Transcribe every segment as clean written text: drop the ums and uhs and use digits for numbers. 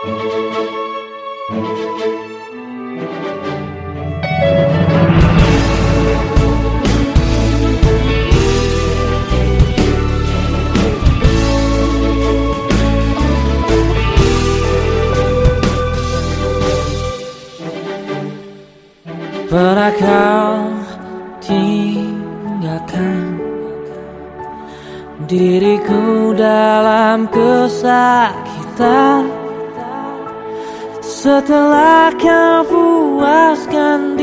Pernah kau tinggalkan diriku dalam kesakitan, setelah kau puaskan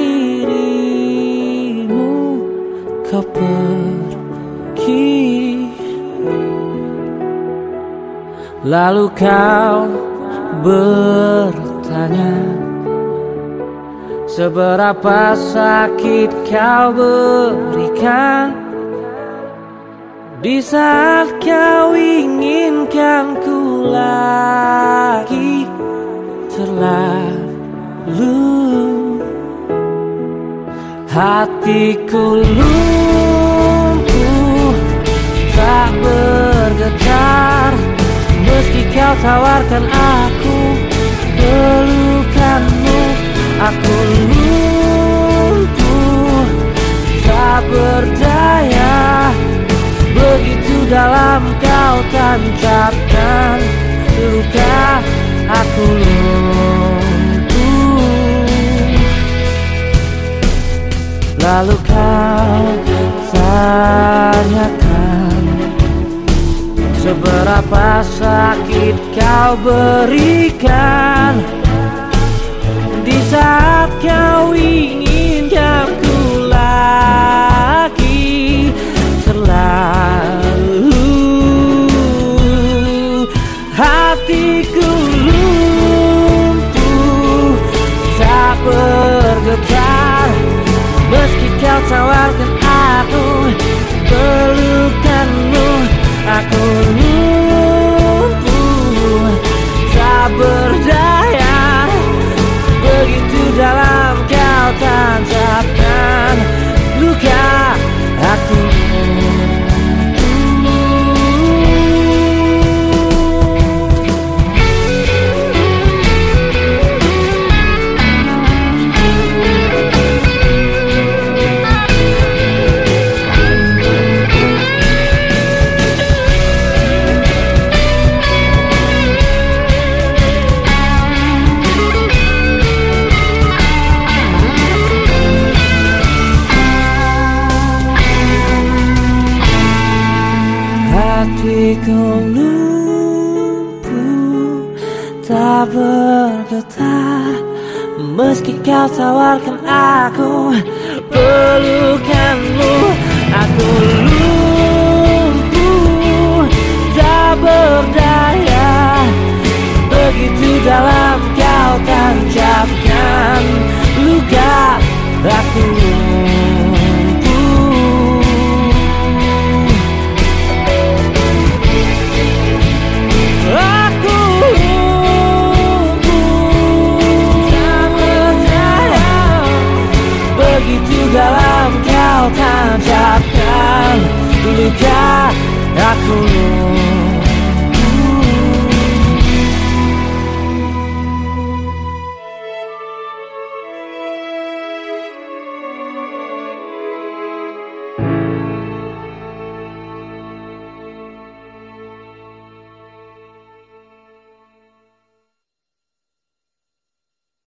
dirimu, kau pergi. Lalu kau bertanya, seberapa sakit kau berikan di saat kau inginkan ku lagi terlalu. Hatiku lumpuh tak bergetar meski kau tawarkan aku pelukanmu. Aku lumpuh tak berdaya, begitu dalam kau tancapkan luka. Aku lumpuh. Lalu kau tanyakan, seberapa sakit kau berikan di saat kau inginkan ku lagi terlalu. Hatiku lumpuh tak bergetar meski kau tawarkan aku pelukanmu. Aku lumpuh tak berdaya, begitu dalam kau tancapkan luka. Aku hatiku lumpuh tak bergetar meski kau tawarkan aku pelukanmu. Aku lumpuh tak berdaya, begitu dalam kau tancapkan luka. Aku dalam kau tancapkan luka. Aku